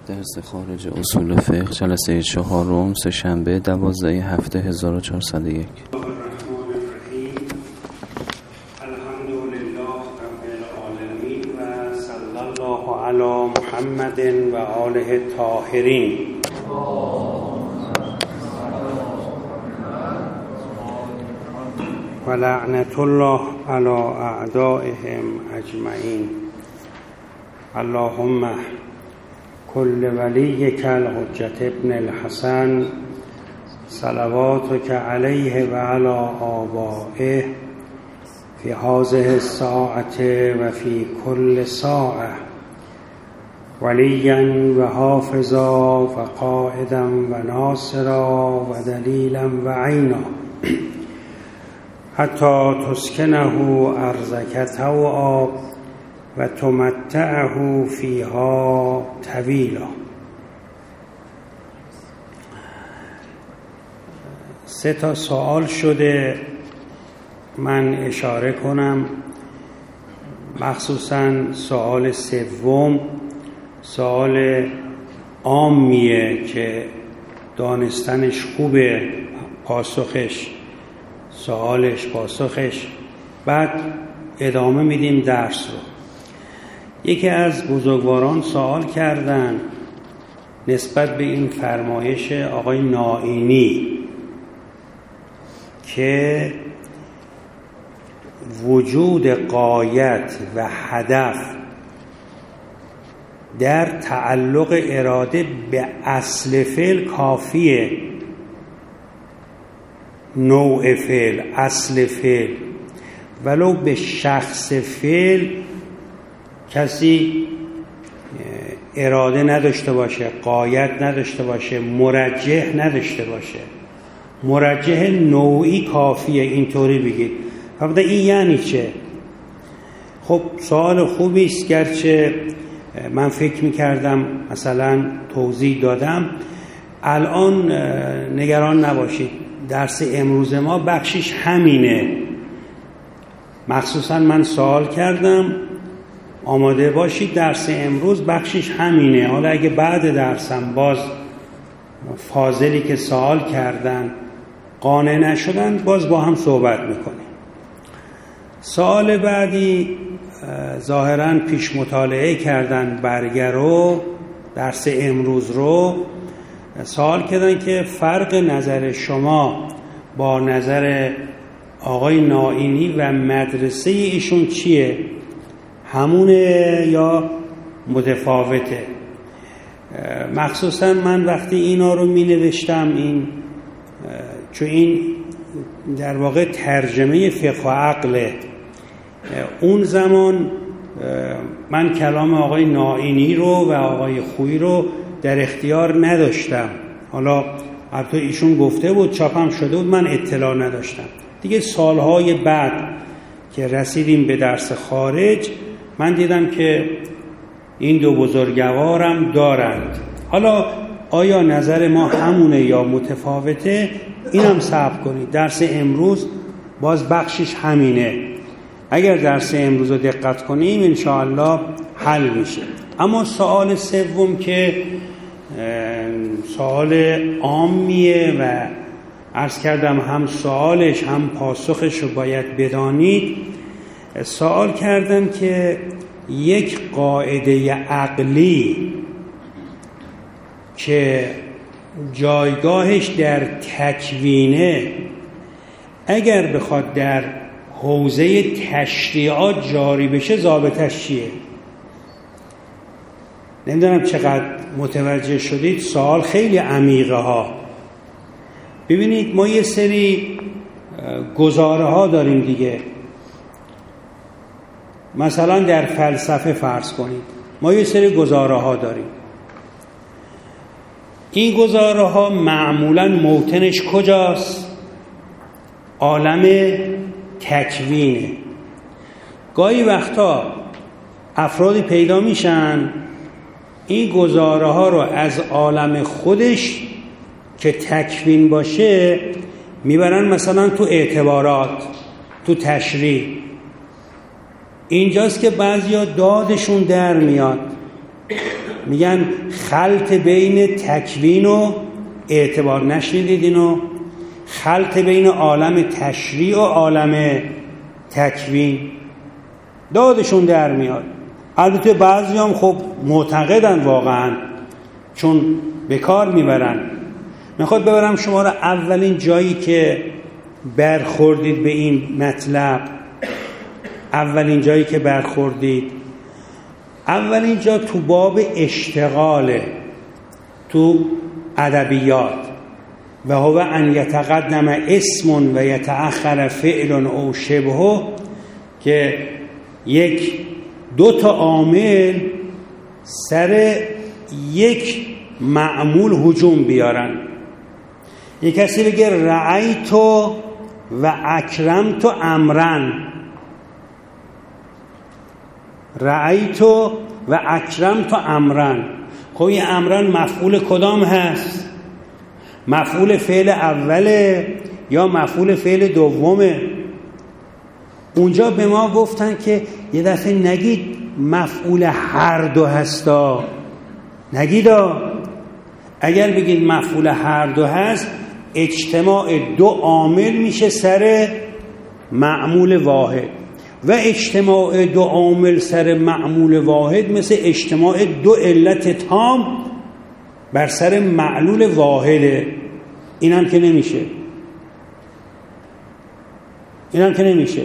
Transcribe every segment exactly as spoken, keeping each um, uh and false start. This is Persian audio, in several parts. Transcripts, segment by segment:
درس خارج اصول فقه جلسه چهارم سه‌شنبه دوازده هفته هزار و چهارصد و یک. علی محمد و آله الطاهرین. و لعنت الله علی اعدائهم اجمعین. اللهم کل ولیک الحجة ابن الحسن صلواتک علیه و علی آبائه فی هذه الساعة و فی کل ساعة ولیا و حافظا و قائدا و ناصرا و دلیلا و عینا حتی تسکنه ارضک طوعا و تمتعه فیها طویلا. سه تا سوال شده، من اشاره کنم مخصوصا سوال سوم سوال عامیه که دانستنش خوبه، پاسخش سوالش پاسخش، بعد ادامه میدیم درس رو. یکی از بزرگواران سوال کردن نسبت به این فرمایش آقای نائینی که وجود غایت و هدف در تعلق اراده به اصل فعل کافیه، نوع فعل، اصل فعل، ولو به شخص فعل کسی اراده نداشته باشه، غایت نداشته باشه، مرجح نداشته باشه، مرجح نوعی کافیه، اینطوری بگید. البته این یعنی چه؟ خب سوال خوبی است، گرچه من فکر می‌کردم مثلا توضیح دادم. الان نگران نباشید، درس امروز ما بخشش همینه. مخصوصا من سوال کردم، آماده باشید، درس امروز بخشش همینه. حالا اگه بعد درسم باز فاضلی که سوال کردن قانع نشدن، باز با هم صحبت میکنیم. سوال بعدی ظاهراً پیش مطالعه کردن برگر رو، درس امروز رو سوال کردن که فرق نظر شما با نظر آقای نائینی و مدرسه ایشون چیه؟ همونه یا متفاوته؟ مخصوصاً من وقتی اینا رو می نوشتم، این چون این در واقع ترجمه فقه و عقله، اون زمان من کلام آقای نائینی رو و آقای خویی رو در اختیار نداشتم. حالا البته ایشون گفته بود، چاپم شده بود، من اطلاع نداشتم. دیگه سالهای بعد که رسیدیم به درس خارج، من دیدم که این دو بزرگوارم دارند. حالا آیا نظر ما همونه یا متفاوته؟ اینم صبر کنید. درس امروز باز بخشش همینه. اگر درس امروز رو دقت کنیم انشاءالله حل میشه. اما سوال سوم که سوال عامیه و عرض کردم هم سوالش هم پاسخش رو باید بدانید. سوال کردن که یک قاعده عقلی که جایگاهش در تکوینه، اگر بخواد در حوزه تشریعات جاری بشه ضابطش چیه؟ نمیدونم چقدر متوجه شدید. سوال خیلی عمیقه ها. ببینید ما یه سری گزاره ها داریم دیگه. مثلا در فلسفه فرض کنید ما یه سری گزاره ها داریم. این گزاره ها معمولاً موطنش کجاست؟ عالم تکوینه. گاهی وقتا افرادی پیدا میشن این گزاره ها رو از عالم خودش که تکوین باشه میبرن مثلا تو اعتبارات، تو تشریع. اینجاست که بعضیا دادشون در میاد. میگن خلط بین تکوین و اعتبار. نشنیدید اینو؟ خلط بین عالم تشریع و عالم تکوین دادشون در میاد. البته بعضی هم خب معتقدن واقعا، چون به کار میبرن. میخواد ببرم شما را اولین جایی که برخوردید به این مطلب، اولین جایی که برخوردید، اولین جا تو باب اشتغاله، تو ادبیات. و هو ان یتقدم اسم و یتأخر فعل او شبهه، که یک دو تا عامل سر یک معمول هجوم بیارن. یک کسی بگه رأیت و اکرمت امرن، رأیت و اکرمت امرن. خب این امرن مفعول کدام هست؟ مفعول فعل اوله یا مفعول فعل دومه؟ اونجا به ما گفتن که یه دفعه نگید مفعول هر دو هستا، نگید. اگر بگید مفعول هر دو هست، اجتماع دو عامل میشه سر معمول واحد، و اجتماع دو عامل سر معمول واحد مثل اجتماع دو علت تام بر سر معلول واحده. این هم که نمیشه، این هم که نمیشه.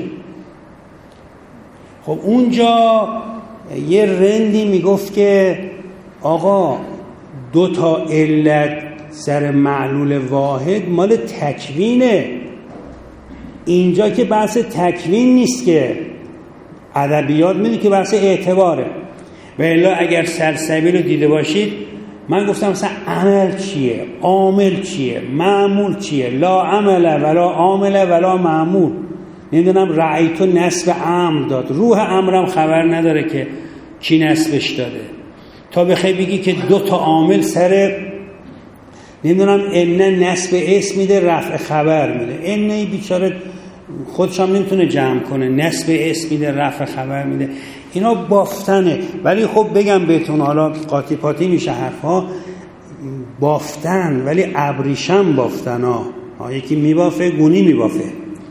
خب اونجا یه رندی میگفت که آقا دو تا علت سر معلول واحد مال تکوینه. اینجا که بحث تکوین نیست، که ادبیات میدونی که بحث اعتباره. و الا اگر سلسبیل رو دیده باشید، من گفتم مثلا عمل چیه، عامل چیه، معمول چیه. لا عمل ولا عامل ولا معمول. نمیدونم رأیتو نسب امر داد، روح امرم خبر نداره که کی نسبش داده. تا بخوای بگی که دو تا عامل سر نمیدونم ان نسب اسم میده رفع خبر میده، ان ای بیچاره خودش هم نمیتونه جمع کنه، نسب اسم میده رفع خبر میده. اینا بافتنه. ولی خب بگم بهتون، حالا قاطی پاتی میشه حرفا، بافتن ولی ابریشم بافتن ها. یکی میبافه گونی میبافه،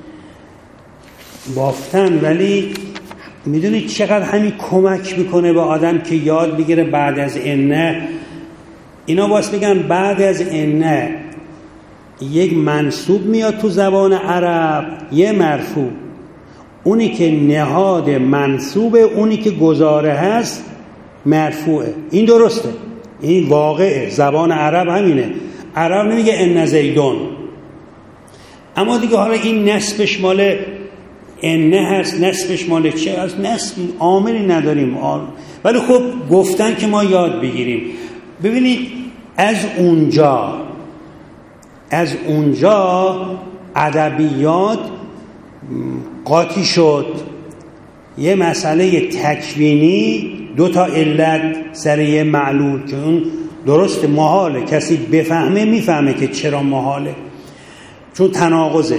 بافتن. ولی میدونید چقدر همین کمک میکنه به آدم که یاد بگیره بعد از انه. اینا باز بگن بعد از انه یک منصوب میاد تو زبان عرب، یه مرفوع. اونی که نهاد منصوبه، اونی که گزاره هست مرفوعه. این درسته، این واقعه، زبان عرب همینه. عرب نمیگه ان زیدون. اما دیگه حالا این نسبش مال انه هست، نسبش مال چه هست؟ نسب عاملی نداریم. ولی خب گفتن که ما یاد بگیریم. ببینید از اونجا از اونجا ادبیات قاطی شد. یه مسئله تکوینی، دو تا علت سر یه معلول، که اون درست محاله، کسی بفهمه میفهمه که چرا محاله، چون تناقضه.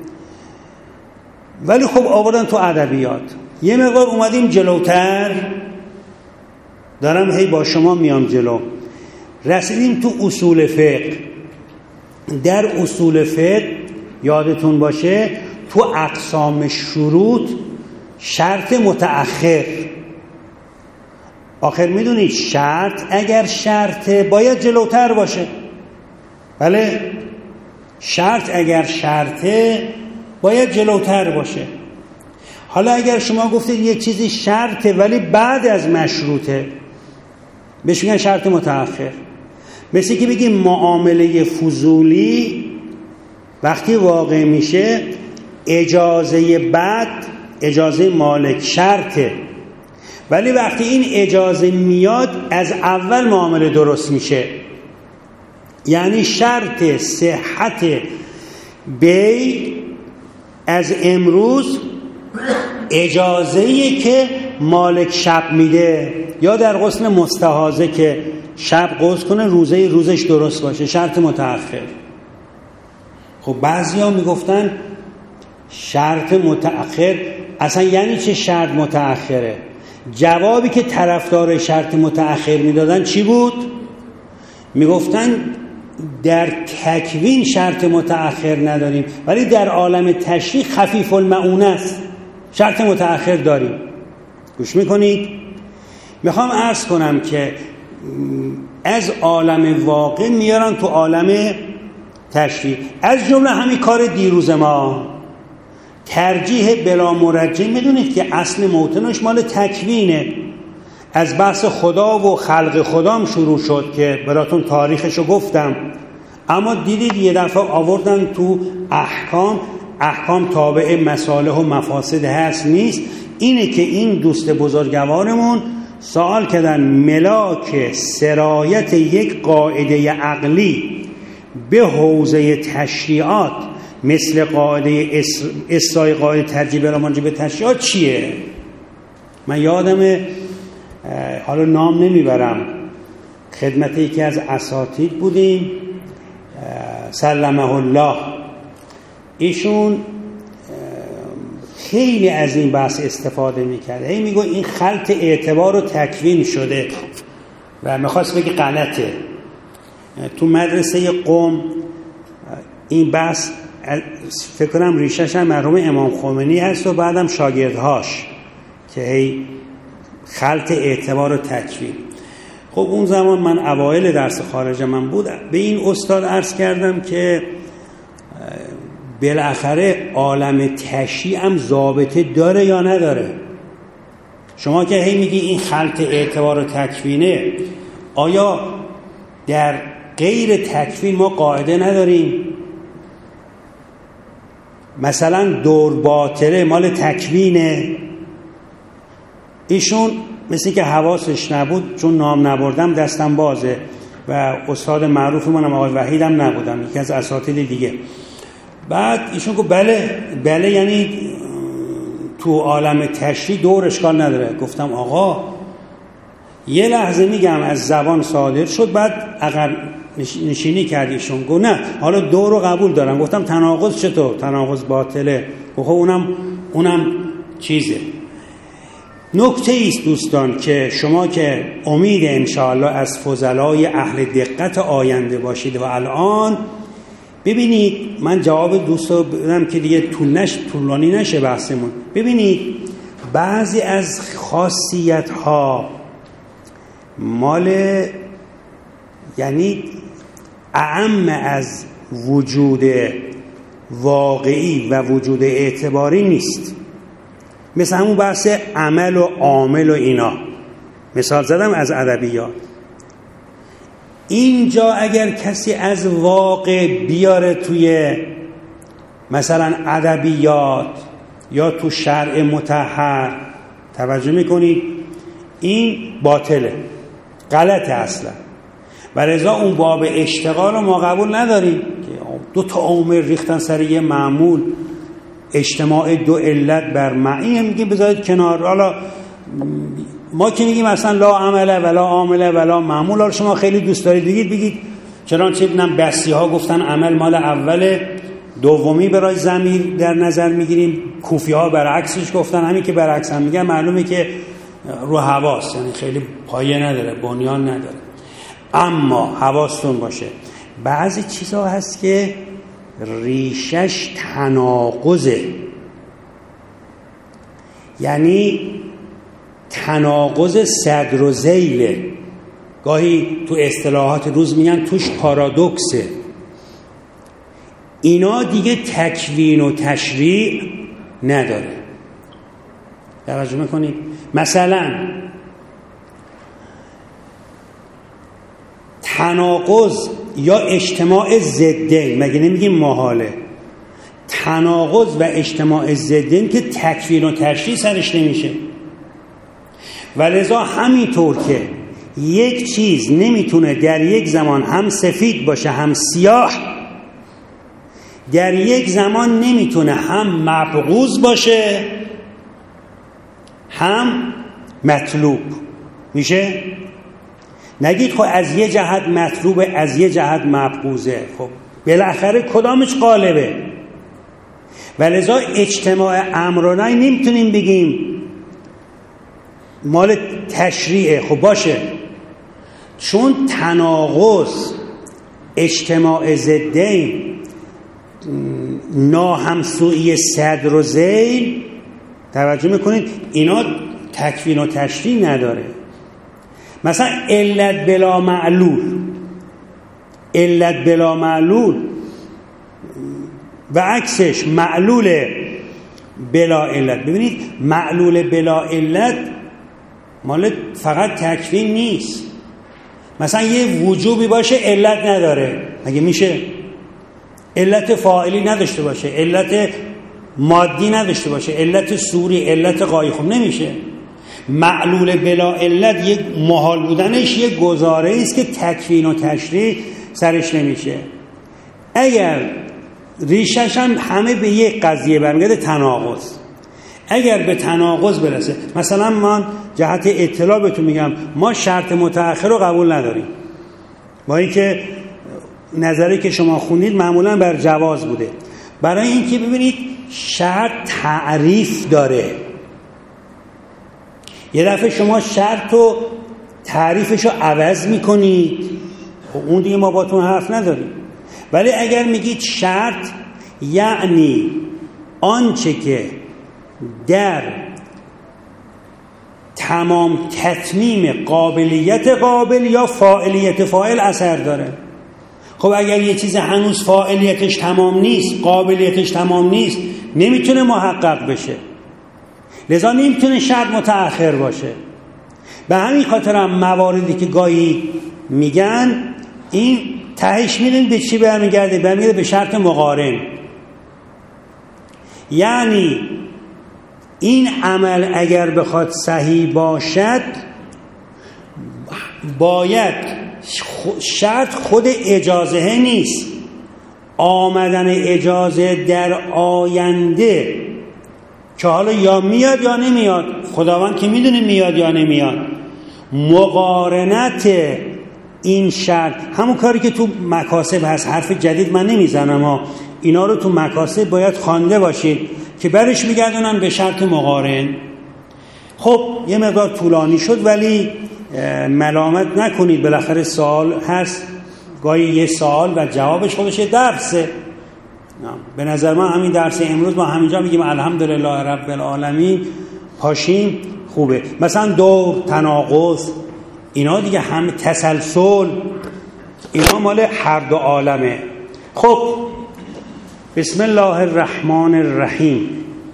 ولی خب آوردن تو ادبیات. یه مقدار اومدیم جلوتر، دارم هی با شما میام جلو، رسیدیم تو اصول فقه. در اصول فقه یادتون باشه تو اقسام شروط شرط متأخر. آخر میدونید شرط اگر شرطه باید جلوتر باشه. بله، شرط اگر شرطه باید جلوتر باشه. حالا اگر شما گفتید یک چیزی شرطه ولی بعد از مشروطه، بهش میگن شرط متأخر. مثل که بگیم معامله فضولی وقتی واقع میشه، اجازه بعد، اجازه مالک شرطه، ولی وقتی این اجازه میاد از اول معامله درست میشه. یعنی شرط صحت بی از امروز اجازه‌ای که مالک شب میده، یا در غسل مستحاضه که شب غسل کنه روزه روزش درست باشه، شرط متأخر. خب بعضیا میگفتن شرط متأخر اصلا یعنی چه شرط متأخره؟ جوابی که طرفدار شرط متأخر میدادن چی بود؟ میگفتن در تکوین شرط متأخر نداریم، ولی در عالم تشریع خفیف المعونه است، شرط متأخر داریم. گوش میکنید؟ میخوام عرض کنم که از عالم واقع میارن تو عالم تشریع، از جمله همین کار دیروز ما ترجیح بلا مرجح. میدونید که اصل موطنش مال تکوینه، از بحث خدا و خلق خدام شروع شد که براتون تاریخشو گفتم، اما دیدید یه دفعه آوردن تو احکام. احکام تابع مصالح و مفاسد هست نیست. اینه که این دوست بزرگوارمون سوال کردن ملاک سرایت یک قاعده عقلی به حوزه تشریعات مثل قاعده اصلاح قاعده ترجیح بلا مرجح به تشریعات چیه؟ من یادم، حالا نام نمیبرم، خدمت یکی از اساتید بودیم سلمه الله، ایشون خیلی از این بحث استفاده میکرد. هی میگو این خلط اعتبار و تکوین شده و میخواست بگی غلطه. تو مدرسه قم این بحث فکر کنم ریشش هم مرحوم امام خمینی هست و بعدم شاگردهاش که هی خلط اعتبار و تکوین. خب اون زمان من اوایل درس خارج من بودم، به این استاد عرض کردم که بالاخره عالم تشریع هم ضابطه داره یا نداره؟ شما که هی میگی این خلط اعتبار و تکوینه، آیا در غیر تکوین ما قاعده نداریم؟ مثلا دور باطله مال تکوینه. ایشون مثل که حواسش نبود، چون نام نبردم دستم بازه و استاد معروف منم آقای وحیدم نبودم، یکی از اساتید دیگه. بعد ایشون گفت بله بله یعنی تو عالم تشریع دور اشکال نداره. گفتم آقا یه لحظه میگم از زبان صادر شد، بعد عقب نشینی کردیشون. گفت نه حالا دور رو قبول دارم. گفتم تناقض چطور؟ تناقض باطله. گفت اونم اونم چیزه. نکته ایست دوستان که شما که امید انشاءالله از فضلای اهل دقت آینده باشید و الان ببینید، من جواب دوستا بدم که دیگه طول نش طولانی نشه بحثمون. ببینید بعضی از خاصیت ها مال یعنی اعم از وجود واقعی و وجود اعتباری نیست. مثل همون بحث عمل و عامل و اینا مثال زدم از ادبیات. اینجا اگر کسی از واقع بیاره توی مثلا ادبیات یا تو شرع مطهر، توجه میکنید این باطله، غلطه اصلا. و رضا اون باب اشتغال رو ما قبول نداریم که دو تا عامل ریختن سر یه معمول، اجتماع دو علت بر معی، میگیم بذارید کنار. حالا ما که میگیم اصلا لا عمله ولا عامله ولا معمول. حالا شما خیلی دوست دارید بگید بگید چنانچه ببینم بسی ها گفتن عمل مال اوله، دومی برای ضمیر در نظر میگیریم، کوفی ها برعکسش گفتن. همین که برعکس هم میگن معلومه که رو حواس، یعنی خیلی پایه نداره، بنیان نداره. اما حواستون باشه بعضی چیزها هست که ریشش تناقضه، یعنی تناقض صدر و ذیله. گاهی تو اصطلاحات روز میگن توش پارادوکسه. اینا دیگه تکوین و تشریع نداره. توجه میکنید؟ مثلا تناقض یا اجتماع ضدین، مگه نمیگیم محاله؟ تناقض و اجتماع ضدین که تکوین و تشریع سرش نمیشه. ولذا همینطور که یک چیز نمیتونه در یک زمان هم سفید باشه هم سیاه، در یک زمان نمیتونه هم مبغوض باشه هم مطلوب. میشه؟ نگید خب از یه جهت مطلوبه از یه جهت مبغوضه. خب بالاخره کدامش غالبه؟ ولذا اجتماع امر و نهی نمیتونیم بگیم مال تشریعه. خب باشه، چون تناقض اجتماع ضدین، ناهمسویی صدر و ذیل، توجه میکنید اینا تکوین و تشریع نداره. مثلا علت بلا معلول، علت بلا معلول و عکسش معلول بلا علت. ببینید معلول بلا علت مال فقط تکوین نیست. مثلا یه وجوبی باشه علت نداره، مگه میشه؟ علت فاعلی نداشته باشه، علت مادی نداشته باشه، علت صوری، علت غایی، خب نمیشه. معلول بلا علت یک محال بودنش یک گزاره است که تکوین و تشریع سرش نمیشه. اگر ریشش هم همه به یک قضیه برمیگرده، تناقض. اگر به تناقض برسه، مثلا من جهت اطلاع بهتون میگم، ما شرط متأخر رو قبول نداریم، با اینکه نظری که شما خوندید معمولا بر جواز بوده. برای اینکه ببینید شرط تعریف داره. یه دفعه شما شرط و تعریفش رو عوض میکنید، اون دیگه ما باتون حرف نداریم. ولی اگر میگید شرط یعنی آنچه که در تمام تتمیم قابلیت قابل یا فاعلیت فاعل اثر داره. خب اگر یه چیز هنوز فاعلیتش تمام نیست، قابلیتش تمام نیست، نمیتونه محقق بشه، لذا نمیتونه شرط متأخر باشه. به همین خاطر هم مواردی که گاهی میگن این تهش میدونید به چی برمیگرده؟ برمیگرده به شرط مقارن. یعنی این عمل اگر بخواد صحیح باشد باید شرط خود اجازه نیست، آمدن اجازه در آینده که حالا یا میاد یا نمیاد، خداوند که میدونه میاد یا نمیاد، مقارنت این شرط، همون کاری که تو مکاسب هست، حرف جدید من نمیزنم ها، اینا رو تو مکاسب باید خوانده باشید که برش میگردونن به شرط مقارن. خب یه مقدار طولانی شد ولی ملامت نکنید، بالاخره سوال هست، گاهی یه سوال و جوابش خودش درسه. به نظر من همین درس امروز ما همینجا میگیم الحمدلله رب العالمین، پاشیم خوبه. مثلا دور، تناقض، اینا دیگه هم تسلسل، اینا مال هر دو عالمه. خب بسم الله الرحمن الرحیم.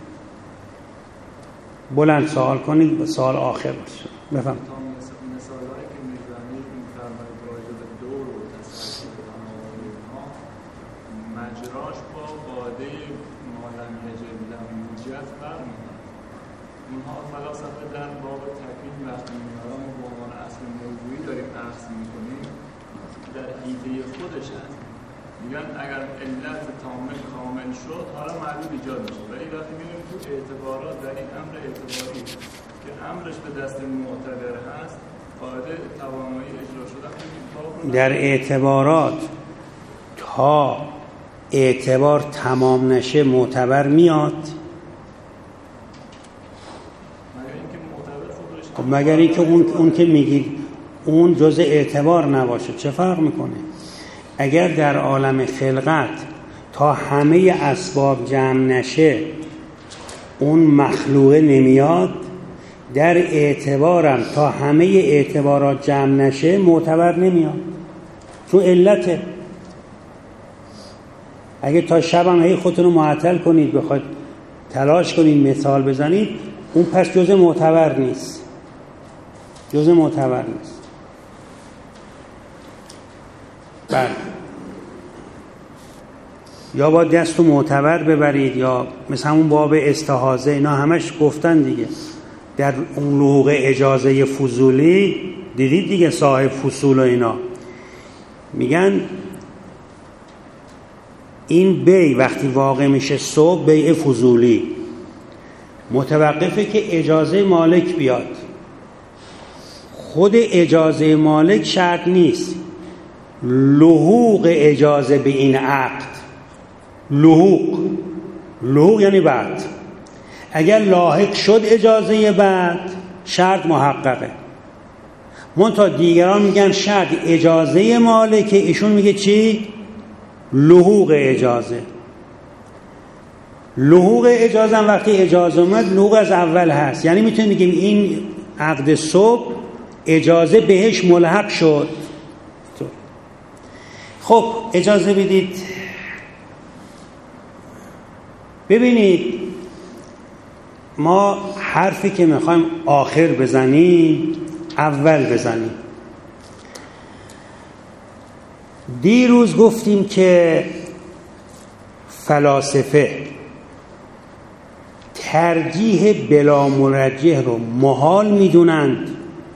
بلند سوال کنید، سوال آخر باشه. بفهم. مثالایی که میزنید میفرمایید راجع به دور و تسلسل ها، مجراش با قاعده مالم یجلم موجب برمیاد. اونها فلاسفه در باب تکوین وقتی میارن و به عنوان اصل موضوعی داریم اخذ میکنیم، در حیطه خودش هست. میگن اگر علت تامل کامل شد حالا معلول ایجاد میشه، ولی وقتی میگیم تو اعتبارات در این امر اعتباری که امرش به دست معتبر هست، قاعده توانایی اجرا شدن در اعتبارات تا اعتبار تمام نشه معتبر میاد. خب مگر اینکه اون اون که میگید اون جزء اعتبار نباشه چه فرق میکنه؟ اگر در عالم خلقت تا همه اسباب جمع نشه اون مخلوقه نمیاد، در اعتبارم تا همه اعتبارات جمع نشه معتبر نمیاد، چون علته. اگه تا شبم هی خودتون رو معطل کنید، بخواید تلاش کنید مثال بزنید، اون پس جزء معتبر نیست، جزء معتبر نیست. بله، یا با دست و معتبر ببرید، یا مثلا اون باب استحاضه، اینا همش گفتن دیگه. در اون لحوق اجازه فضولی دیدید دیگه، صاحب فصول و اینا میگن این بی وقتی واقع میشه صبح، بیع فضولی متوقفه که اجازه مالک بیاد. خود اجازه مالک شرط نیست، لحوق اجازه به این عقد. لحوق لحوق یعنی بعد. اگر لاحق شد اجازه بعد شرط محققه. منتها دیگران میگن شرط اجازه مالکه، ایشون میگه چی؟ لحوق اجازه. لحوق اجازه هم وقتی اجازه اومد لحوق از اول هست، یعنی میتونیم بگیم این عقد صبح اجازه بهش ملحق شد. خب اجازه بدید ببینید، ما حرفی که میخوایم آخر بزنیم اول بزنیم. دیروز گفتیم که فلاسفه ترجیح بلا مرجح رو محال میدونند،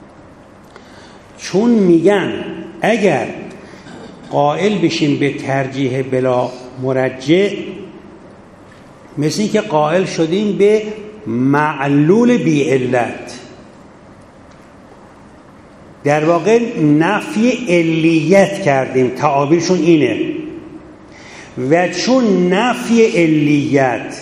چون میگن اگر قائل بشیم به ترجیح بلا مرجح مثل این که قائل شدیم به معلول بی علت، در واقع نفی علیت کردیم، تعابیرشون اینه. و چون نفی علیت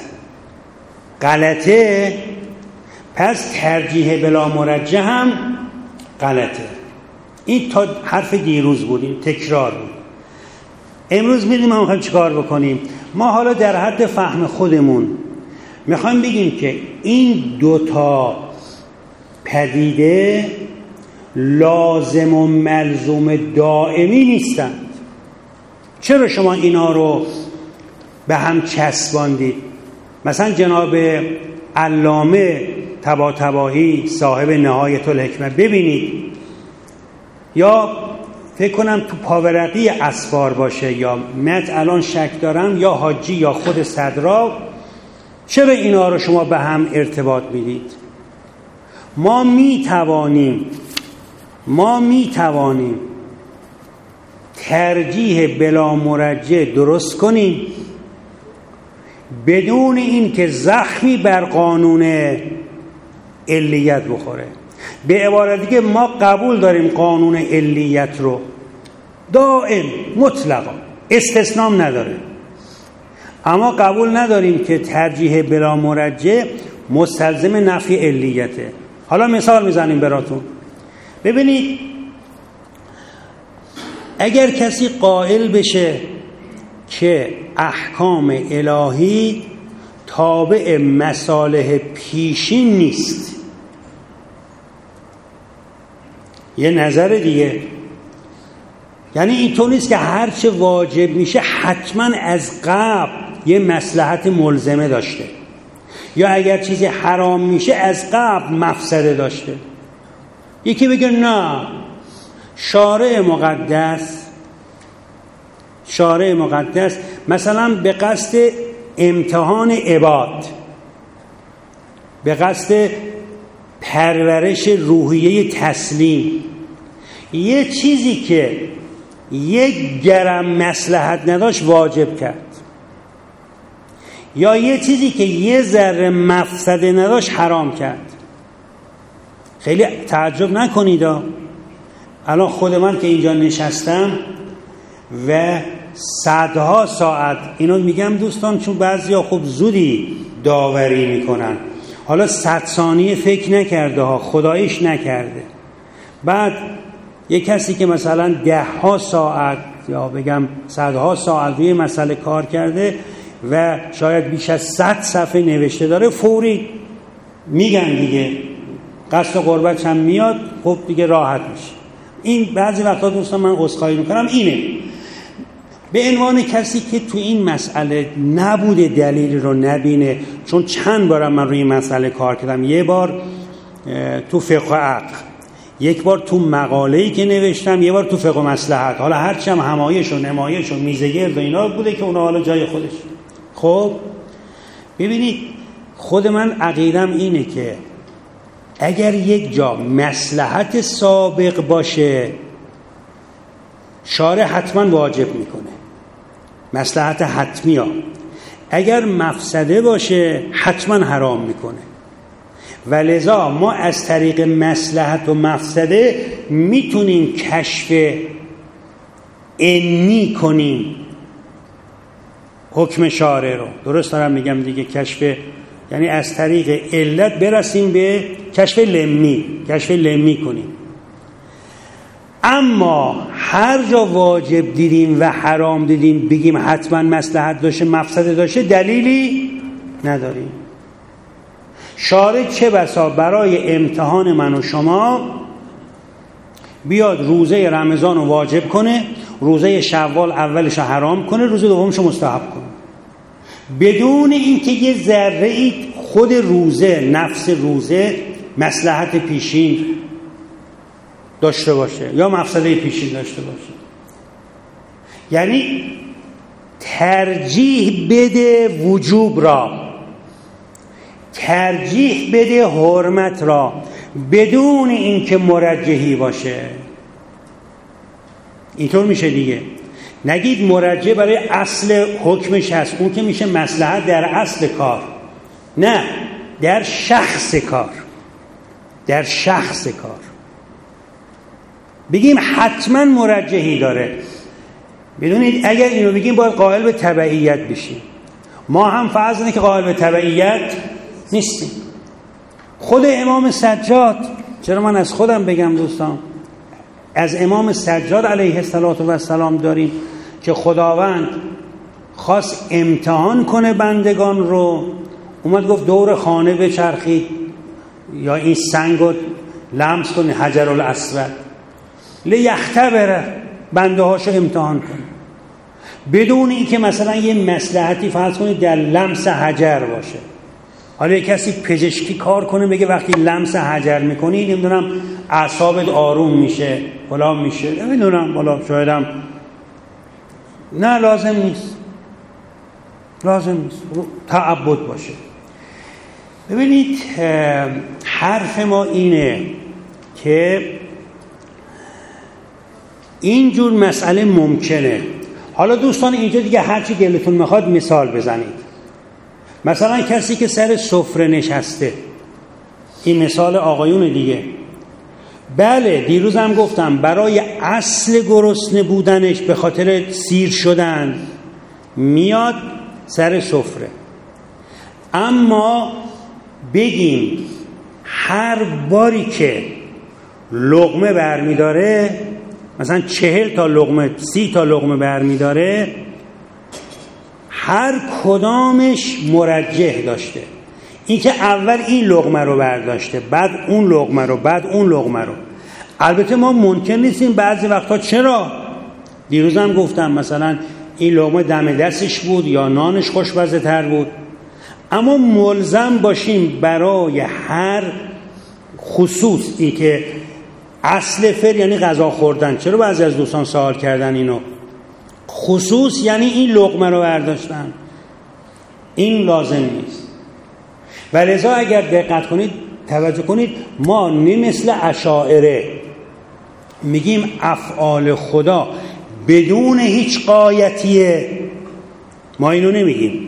غلطه پس ترجیح بلا مرجح هم غلطه. این تا حرف دیروز بودیم، تکرار بود. امروز می‌دونیم ما می‌خوایم چیکار بکنیم. ما حالا در حد فهم خودمون می‌خوایم بگیم که این دوتا پدیده لازم و ملزوم دائمی نیستند. چرا شما اینا رو به هم چسباندید؟ مثلا جناب علامه طباطبایی صاحب نهایت الحکمه ببینید، یا فکر کنم تو پاورقی اسفار باشه، یا مت الان شک دارم، یا حاجی یا خود صدرا، چرا اینا رو شما به هم ارتباط میدید؟ ما می توانیم ما می توانیم ترجیح بلا مرجح درست کنیم بدون این که زخمی بر قانون علیت بخوره. به عبارت دیگه ما قبول داریم قانون علیت رو دائم مطلقا، استثنام نداره، اما قبول نداریم که ترجیح بلا مرجح مستلزم نفی علیته. حالا مثال میزنیم براتون. ببینید اگر کسی قائل بشه که احکام الهی تابع مصالح پیشین نیست، یه نظر دیگه، یعنی اینطور نیست که هرچه واجب میشه حتما از قبل یه مصلحت ملزمه داشته، یا اگر چیزی حرام میشه از قبل مفسده داشته. یکی بگه نه، شارع مقدس شارع مقدس مثلا به قصد امتحان عباد، به قصد پرورش روحیه تسلیم، یه چیزی که یک گرم مصلحت نداشت واجب کرد، یا یه چیزی که یه ذره مفسده نداشت حرام کرد. خیلی تعجب نکنید، الان خود من که اینجا نشستم و صدها ساعت اینو میگم دوستان، چون بعضیا خوب زودی داوری میکنن، حالا صد ثانیه فکر نکرده ها، خداییش نکرده. بعد یک کسی که مثلا ده ها ساعت یا بگم صدها ساعت روی مسئله کار کرده و شاید بیش از صد صفحه نوشته داره، فوری میگن دیگه، قصد قربت هم میاد، خب دیگه راحت میشه. این بعضی وقتا دوستان من عذرخواهی میکنم اینه، به عنوان کسی که تو این مسئله نبوده دلیل رو نبینه، چون چند بارم من روی این مسئله کار کردم، یه بار تو فقه عقل، یک بار تو مقاله‌ای که نوشتم، یه بار تو فقه مصلحت، حالا هرچی هم همایش و نمایش و میزه گرد و اینا بوده که اونا حالا جای خودش. خب ببینید خود من عقیدم اینه که اگر یک جا مصلحت سابق باشه شارع حتما واجب میکنه، مصلحت حتمی ها. اگر مفسده باشه حتما حرام میکنه، و لذا ما از طریق مصلحت و مفسده میتونیم کشف عنی کنیم حکم شارع رو. درست دارم میگم دیگه؟ کشف یعنی از طریق علت برسیم به کشف لمی کشف لمی کنیم. اما هر جا واجب دیدیم و حرام دیدیم بگیم حتما مصلحت داشته مفسده داشته دلیلی نداریم. شارع چه بسا برای امتحان من و شما بیاد روزه رمضان رو واجب کنه، روزه شوال اولش رو حرام کنه، روزه دومش رو مستحب کنه، بدون اینکه یه ذره ای خود روزه، نفس روزه مصلحت پیشین داشته باشه یا مفسده پیشین داشته باشه. یعنی ترجیح بده وجوب را، ترجیح بده حرمت را، بدون اینکه مرجحی باشه. اینطور میشه دیگه. نگید مرجح برای اصل حکمش هست، اون که میشه مصلحت در اصل کار، نه، در شخص کار، در شخص کار بگیم حتما مرجحی داره. بدونید اگر اینو بگیم باید قائل به تبعیت بشیم. ما هم فرض اینه که قائل به تبعیت نیستیم. خود امام سجاد، چرا من از خودم بگم دوستان، از امام سجاد علیه السلام داریم که خداوند خواست امتحان کنه بندگان رو، اومد گفت دور خانه بچرخید یا این سنگ رو لمس کنه، حجر الاسود، لیختبره، بنده هاشو امتحان کنه، بدون اینکه مثلا یه مصلحتی فرض کنید در لمس حجر باشه. حالا کسی پزشکی کار کنه بگه وقتی لمس حجر میکنی نمیدونم اعصابت آروم میشه فلان میشه، نمیدونم، حالا شایدم نه، لازم نیست، لازم نیست، تعبد باشه. ببینید حرف ما اینه که اینجور مسئله ممکنه. حالا دوستان اینجا دیگه هرچی دلتون میخواد مثال بزنید. مثلا کسی که سر سفره نشسته، این مثال آقایون دیگه، بله دیروز هم گفتم برای اصل گرسنه بودنش به خاطر سیر شدن میاد سر سفره، اما بگیم هر باری که لقمه برمیداره، مثلا چهل تا لقمه، سی تا لقمه برمیداره، هر کدامش مرجح داشته. این که اول این لقمه رو برداشته، بعد اون لقمه رو، بعد اون لقمه رو. البته ما ممکن نیستیم بعضی وقتا، چرا؟ دیروز هم گفتم مثلا این لقمه دم دستش بود یا نانش خوشمزه تر بود، اما ملزم باشیم برای هر خصوص، این که اصل فعل یعنی غذا خوردن. چرا بعضی از دوستان سوال کردن اینو؟ خصوص یعنی این لقمه رو برداشتن، این لازم نیست. ولذا اگر دقت کنید، توجه کنید، ما نه مثل اشاعره میگیم افعال خدا بدون هیچ غایتیه، ما اینو نمیگیم،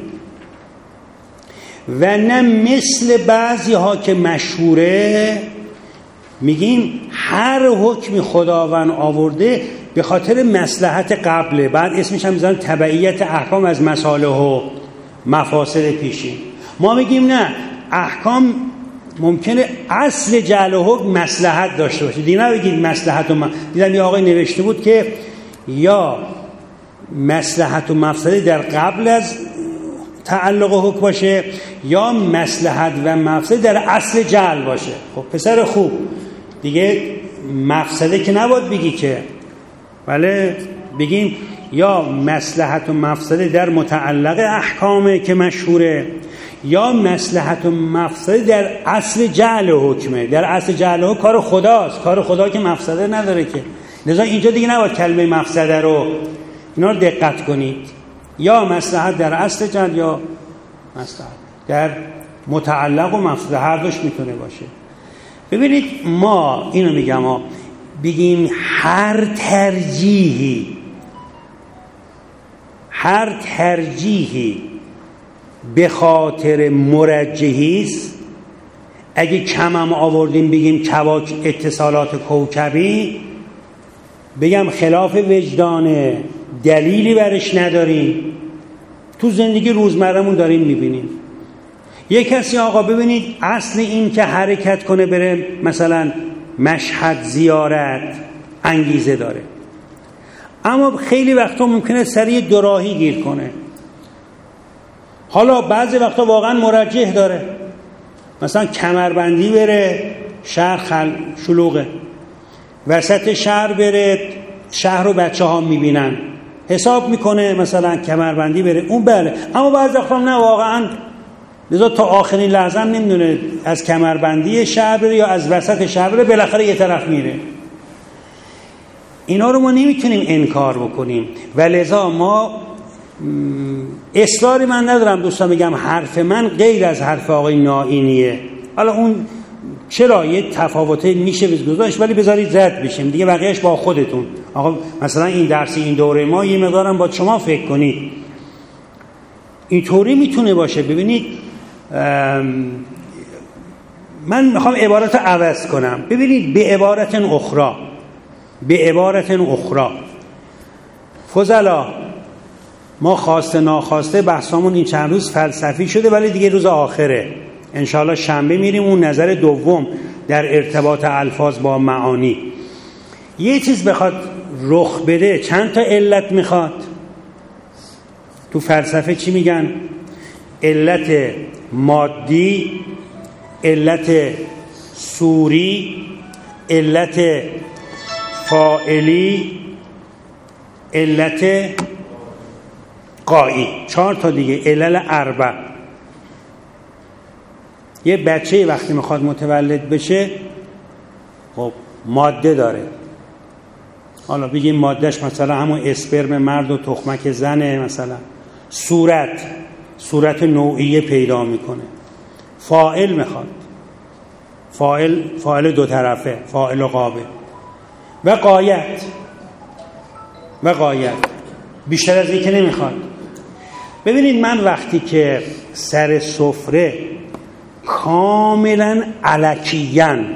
و نه مثل بعضی ها که مشهوره میگیم هر حکمی خداوند آورده به خاطر مصلحت قبله، بعد اسمش هم میذارن تبعیت احکام از مصالح و مفاسد پیشین. ما میگیم نه، احکام ممکنه اصل جعل و حکم مصلحت داشته باشه، دیگه نبگید مصلحت و م... دیدم یه آقای نوشته بود که یا مصلحت و مفسده در قبل از تعلق و حکم باشه یا مصلحت و مفسده در اصل جعل باشه. خب پسر خوب، دیگه مفسده که نباید بگی که، بله بگیم یا مصلحت و مفسده در متعلق احکامه که مشهوره، یا مصلحت و مفسده در اصل جعل و حکمه. در اصل جعل و حکم کار خداست، کار خدا که مفسده نداره که، لذا اینجا دیگه نباید کلمه مفسده رو، اینا رو دقت کنید، یا مصلحت در اصل جعل یا مصلحت در متعلق و مفسده، هر دوش میتونه باشه. ببینید ما اینو میگم، ما بگیم هر ترجیحی هر ترجیحی به خاطر مرجحیست، اگه کم هم آوردیم بگیم کواک اتصالات کوکبی، بگم خلاف وجدانه، دلیلی برش نداریم، تو زندگی روزمرمون داریم میبینیم. یه کسی آقا ببینید اصل این که حرکت کنه بره مثلا مشهد زیارت انگیزه داره، اما خیلی وقتا ممکنه سریع دوراهی گیر کنه. حالا بعضی وقتا واقعا مرجح داره، مثلا کمربندی بره شهر خل... شلوغه، وسط شهر بره شهر رو بچه ها میبینن حساب میکنه مثلا کمربندی بره اون بله. اما بعضی وقتا نه واقعا لذا تا آخرین لحظه هم نمیدونه از کمربندی شهر بره یا از وسط شهر بره، بالاخره یه طرف میره. اینا رو ما نمیتونیم انکار بکنیم و لذا ما اصراری من ندارم دوستان بگم حرف من غیر از حرف آقای نائینیه. حالا اون چرا یه تفاوته میشه گذاشت، ولی بذارید رد بشیم دیگه، بقیهش با خودتون. آقا مثلا این درس این دوره ما یه مقدارم با شما فکر کنید، اینطوری میتونه باشه. ببینید من میخوام عبارت عوض کنم. ببینید به عبارت اخرى به عبارت اخرى فضلا، ما خواسته ناخواسته بحثامون این چند روز فلسفی شده، ولی دیگه روز آخره انشاءالله شنبه میریم اون نظر دوم در ارتباط الفاظ با معانی. یه چیز بخواد رخ بده چند تا علت میخواد. تو فلسفه چی میگن؟ علت مادی، علت صوری، علت فاعلی، علت قایی. چهار تا دیگه، علل اربع. یه بچه وقتی میخواد متولد بشه خب ماده داره، حالا بگیم مادهش مثلا همون اسپرم مرد و تخمک زنه. مثلا صورت، صورت نوعیه پیدا میکنه. فاعل میخواد، فاعل فاعل دو طرفه، فاعل و قابل. و غایت، و غایت بیشتر از این که نمیخواد. ببینید من وقتی که سر سفره کاملا الکیان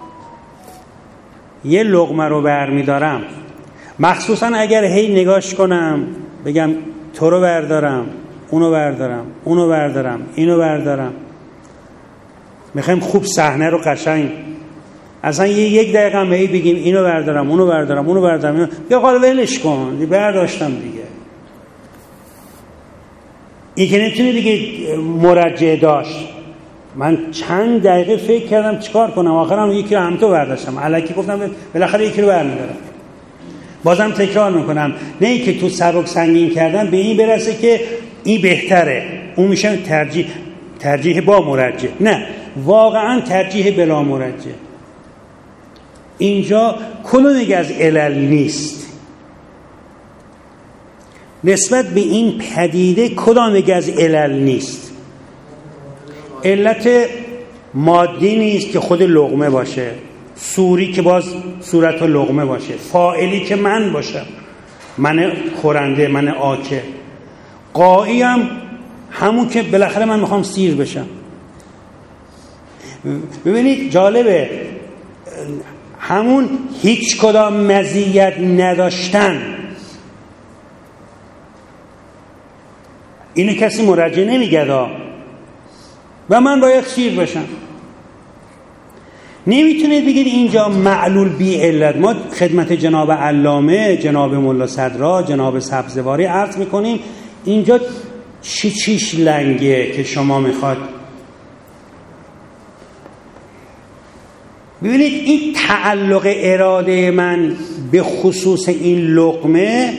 یه لقمه رو برمیدارم، مخصوصا اگر هی نگاش کنم بگم تو رو بردارم، اونو بردارم، اونو بردارم، اینو بردارم، میخوایم خوب صحنه رو قشنگ اصلا یه یک دقیقه هم هی بگیم اینو بردارم، اونو بردارم، اونو بردارم، اینو یا قال ولش کن دی برداشتم دیگه. این که نمیتونی دیگه مرجع داشت. من چند دقیقه فکر کردم چیکار کنم، آخرام یکی رو هم تو برداشتم، الکی گفتم بالاخره یکی رو برمیدارم. بازم تکرار میکنم، نه این که تو سبک سنگین کردن به این برسه که این بهتره، اون میشه ترجیح ترجیح با مرجع. نه، واقعا ترجیح بلا مرجع. اینجا کدومی از علل نیست نسبت به این پدیده، کدومی از علل نیست. علت مادی نیست که خود لقمه باشه، صوری که باز صورت و لقمه باشه، فاعلی که من باشم، من خورنده، من آکه، قایی هم همون که بالاخره من میخوام سیر بشم. ببینید جالبه، همون هیچ کدام مزیت نداشتن اینو کسی مرجع نمیگه و من باید سیر بشم. نمیتونید بگید اینجا معلول بی علت. ما خدمت جناب علامه، جناب مولا صدرا، جناب سبزواری عرض میکنیم اینجا چی چیش لنگه که شما میخواد. ببینید این تعلق اراده من به خصوص این لقمه،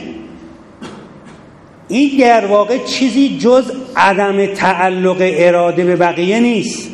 این در واقع چیزی جز عدم تعلق اراده به بقیه نیست.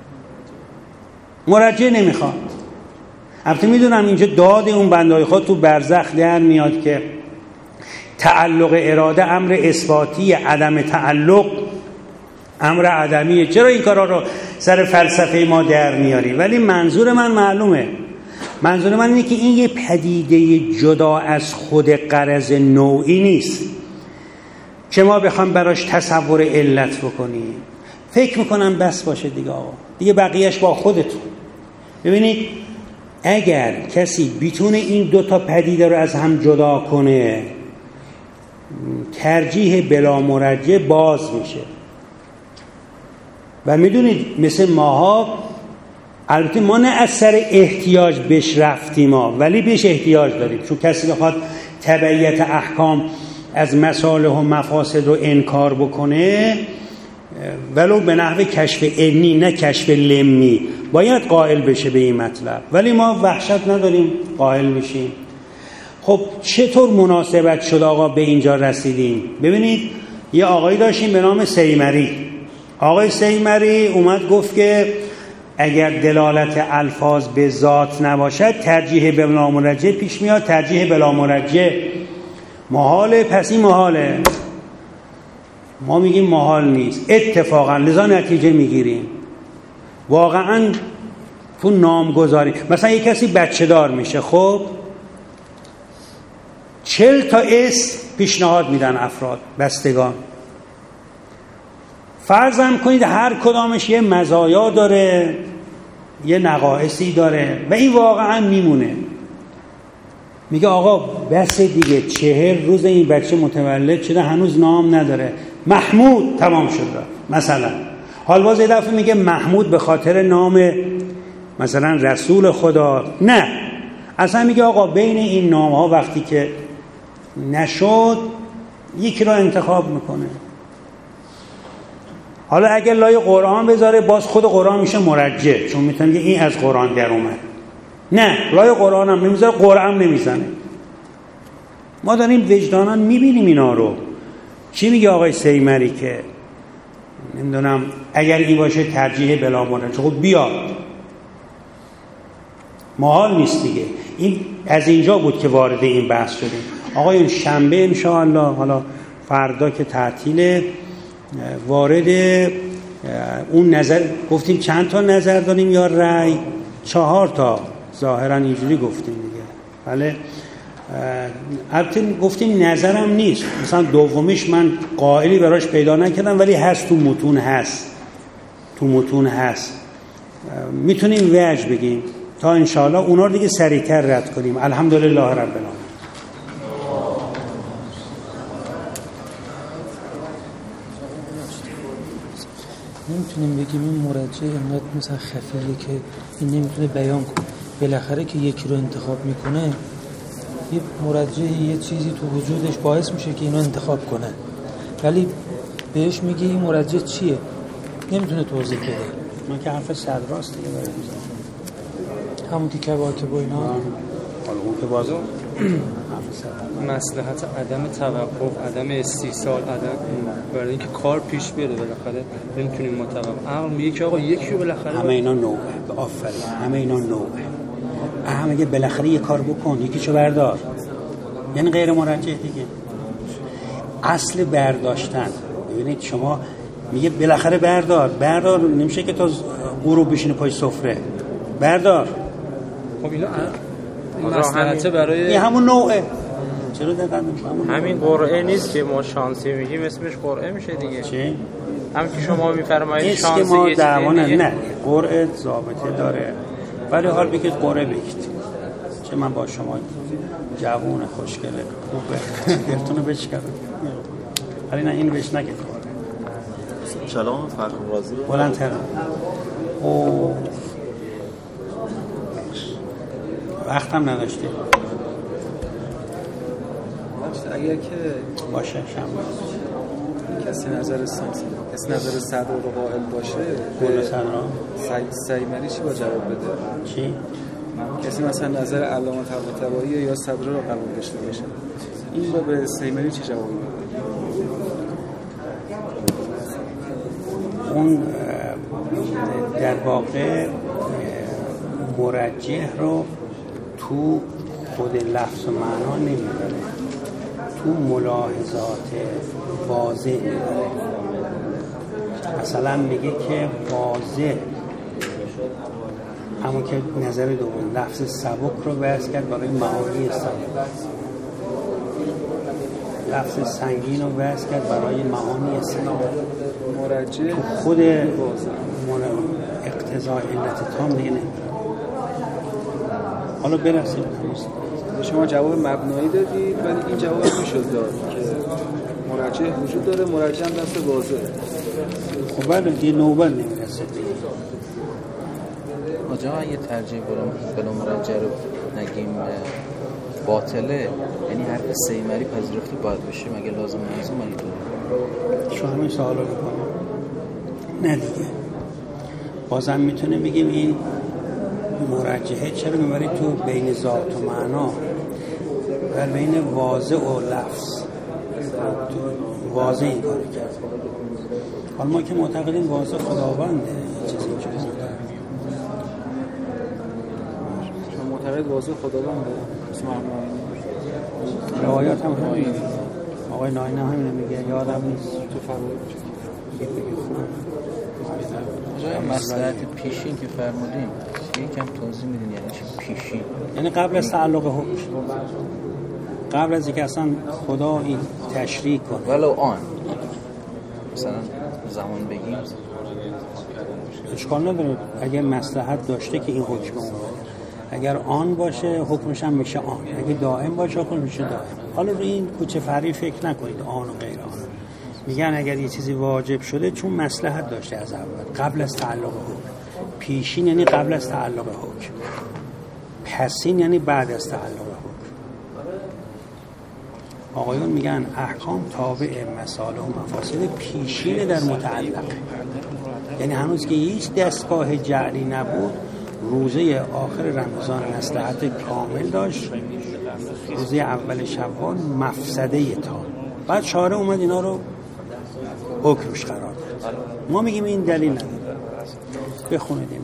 مرجع نمیخواد. البته میدونم اینجا داد اون بندهای خود تو برزخ در میاد که تعلق اراده امر اثباتی، عدم تعلق امر عدمیه. چرا این کارا رو سر فلسفه ما در میاری؟ ولی منظور من معلومه. منظور من اینه که این یه پدیده جدا از خود غرض نوعی نیست که ما بخوام براش تصور علت بکنیم. فکر میکنم بس باشه دیگه آقا، دیگه بقیهش با خودتون. ببینید اگر کسی بتونه این دو تا پدیده رو از هم جدا کنه، ترجیح بلا مرجع باز میشه. و میدونید مثل ماها، البته ما نه از سر احتیاج بهش رفتیم ما، ولی بهش احتیاج داریم، چون کسی بخواد تبعیت احکام از مصالح و مفاسد رو انکار بکنه ولو به نحو کشف علمی نه کشف لمی باید قائل بشه به این مطلب، ولی ما وحشت نداریم قائل میشیم. خب چطور مناسبت شد آقا به اینجا رسیدیم؟ ببینید یه آقایی داشتیم به نام سیمری. آقای سیمری اومد گفت که اگر دلالت الفاظ به ذات نباشد ترجیح بلا مرجح پیش میاد، ترجیح بلا مرجح محاله، پس این محاله. ما میگیم محال نیست اتفاقا، لذا نتیجه میگیریم. واقعا تو نامگذاری مثلا یک کسی بچه دار میشه، خب چل تا اسم پیشنهاد میدن افراد بستگان، فرضم کنید هر کدامش یه مزایا داره یه نقائصی داره و این واقعا میمونه. میگه آقا بس دیگه، چهل روز این بچه متولد شده هنوز نام نداره، محمود تمام شد مثلا. حال باز یه دفعه میگه محمود به خاطر نام مثلا رسول خدا، نه اصلا میگه آقا بین این نام ها وقتی که نشد یکی رو انتخاب میکنه. حالا اگر لای قرآن بذاره باز خود قرآن میشه مرجح، چون میتونه این از قرآن در اومد. نه لای قرآن هم نمیذاره، قرآن نمیزنه. ما داریم وجدانان میبینیم اینا رو. چی میگه آقای سیمری که نمیدونم اگر این باشه ترجیح بلا مرجح، خب بیاد، محال نیست دیگه. این از اینجا بود که وارد این بحث شدیم. آقایون شنبه انشاءالله، حالا فردا که تعطیله، وارد اون نظر گفتیم چند تا نظر داریم یا رأی؟ چهار تا ظاهرا اینجوری گفتیم دیگه. بله البته گفتیم نظرم نیست، مثلا دومیش من قائلی براش پیدا نکردم ولی هست تو متون، هست تو متون هست، میتونیم وجه بگیم تا انشاءالله اونا رو دیگه سریعتر رد کنیم. الحمدلله رب العالمین. نمیتونیم بگیم این مرجع اینقدر مثلا خفیه که این نمیتونه بیان کنه. بالاخره که یکی رو انتخاب میکنه یه مرجع یه چیزی تو وجودش باعث میشه که اینو انتخاب کنه، ولی بهش میگه این مرجع چیه نمیتونه توضیح بده. ما که حرف صد راست دیگه برای میزنم همون دیگه واکب و اینا. حالا اون که بازو مصلحت عدم توقف، عدم استیصال، عدم برای اینکه کار پیش بره بالاخره نمیتونیم متوقف. عقل میگه که آقا یکی رو بالاخره همه اینا نوعه، آفرین همه اینا نوعه. اهم میگه بالاخره یه کار بکن، یکیشو بردار، یعنی غیر مرجح دیگه. اصل برداشتن، ببینید شما میگه بالاخره بردار، بردار نمیشه که تو غروب بشینی پای سفره، بردار. خب اینا مصلحت برای این همون نوعه. چرا دقیقاً همون همین قرعه نیست که ما شانسی میگیم، اسمش قرعه میشه دیگه. چی؟ هم که شما میفرمایید شانسی شانسی ما دعوانه، نه قرعه ضابطه داره، ولی حال بگید قرعه بگید. چه من با شما جوون خوشگله خوبه گرتونو بشکرم، ولی نه این بهش نگید قرعه. سلام فرخ رازی بلندتر. او وقتم نداشتی. اگر که باشه شنبه کسی نظر سنسی کسی نظر صدر رو قائل باشه قول صدر سیمری چی با جواب بده؟ چی؟ کسی مثلا نظر علامه طباطبایی یا صدر رو قبول داشته باشه، این با به سیمری چی جواب میده؟ اون در واقع مرجح رو تو خود لفظ و معنا نمیبره، تو ملاحظات واضح میبره. مثلا میگه که واضح، همون که نظر دوم لفظ سبک رو بحث کرد برای معانی سبک، لفظ سنگین رو بحث کرد برای معانی سنگین. مرجح تو خود اقتضاء علت تام دیگه نمیبره. حالا برسیم. شما جواب مبنایی دادید ولی این جواب میشد داد که مرجع وجود داره، مرجع هم دست واضحه. خب بله دیگه نوبت نمیرسه. آجا اگه ترجیح بلا مرجع رو نگیم باطله، یعنی حرف سیمری پذیرفته باید بشه، مگه لازم نیست مگه تو شو همین سوال رو بکنم؟ نه دیگه بازم میتونه بگیم این مرجحه چرا میبری تو بین ذات و معنا و بین واضح و لفظ، تو واضح این کاری کرد. حالا ما که معتقدیم واضح خداونده، چیزی اینجوری نداره. شما معتقد واضح خداونده؟ اسم همه روایات هم همین آقای ناینی هم همین میگه، یادم نیست تو فرمایید آجای مصلحت پیشین که فرمودیم یکم توضیح میدین یعنی چی پیشین؟ یعنی قبل از تعلق حکم، قبل از اینکه اصلا خدا این تشریع کنه، ولو آن مثلا زمان بگیم اشکال نداره اگر مصلحت داشته که این حکم اومده، اگر آن باشه حکمش هم میشه آن، اگه دائم باشه حکم میشه دائم. حالا روی این کوچه فرعی فکر نکنید آن و غیر آن. میگن اگر یه چیزی واجب شده چون مصلحت داشته از اول قبل از تعلق حکم، پیشین یعنی قبل از تعلق حکم، پسین یعنی بعد از تعلق حکم. آقایون میگن احکام تابع مصالح و مفاسد پیشین در متعلق، یعنی هنوز که هیچ دستگاه جعلی نبود، روزه آخر رمضان مصلحت کامل داشت، روزه اول شوال مفسده تام، بعد شارع اومد اینا رو حکمش قرار داد. ما میگیم این دلیل نداره. بخونید این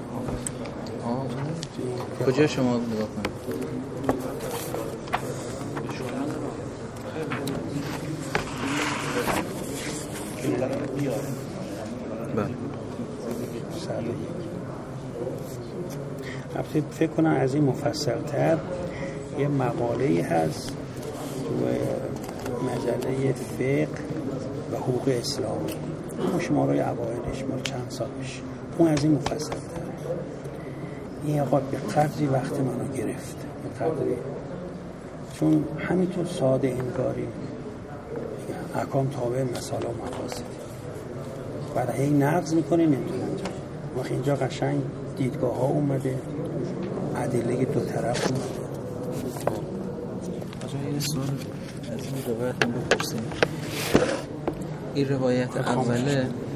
کجا شما نگاه کنید؟ بله البته فکر کنم از این مفصل‌تر یه مقاله‌ای هست تو مجله فقه و حقوق اسلامی، اون شماره اوایلش مال چند سال میشه، اون از این مفصل‌تر. این آقا به قدری وقت منو گرفت، به قدری، چون همینطور ساده انگاری احکام تابع مصالح و مفاسد، بعد هی نقض میکنه نمیدونم وقتی اینجا قشنگ دیدگاه ها اومده، ادله دو طرف اومده. آجا یه سوال از این روایت هم بپرسیم. این روایت اوله